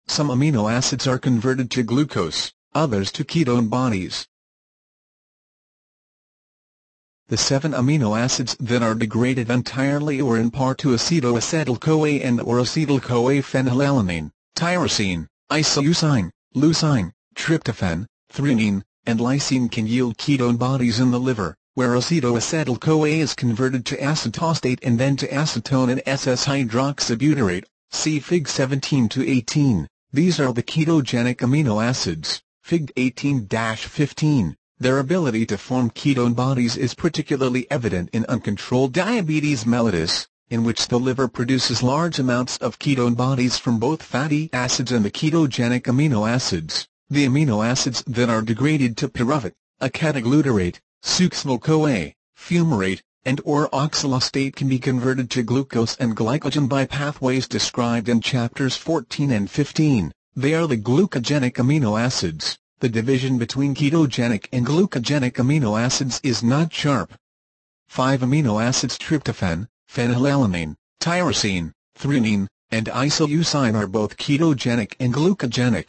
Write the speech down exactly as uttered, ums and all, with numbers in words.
Some amino acids are converted to glucose, others to ketone bodies. The seven amino acids that are degraded entirely or in part to acetoacetyl-CoA and or acetyl-CoA phenylalanine, tyrosine, isoleucine, leucine, tryptophan, threonine, and lysine can yield ketone bodies in the liver, where acetoacetyl-CoA is converted to acetostate and then to acetone and S S-hydroxybutyrate. See Fig seventeen to eighteen. These are the ketogenic amino acids. Fig eighteen to fifteen. Their ability to form ketone bodies is particularly evident in uncontrolled diabetes mellitus, in which the liver produces large amounts of ketone bodies from both fatty acids and the ketogenic amino acids. The amino acids that are degraded to pyruvate, acetoglutarate, succinyl-CoA, fumarate, and or oxalostate can be converted to glucose and glycogen by pathways described in chapters fourteen and fifteen. They are the glucogenic amino acids. The division between ketogenic and glucogenic amino acids is not sharp. Five amino acids tryptophan, phenylalanine, tyrosine, threonine, and isoleucine are both ketogenic and glucogenic.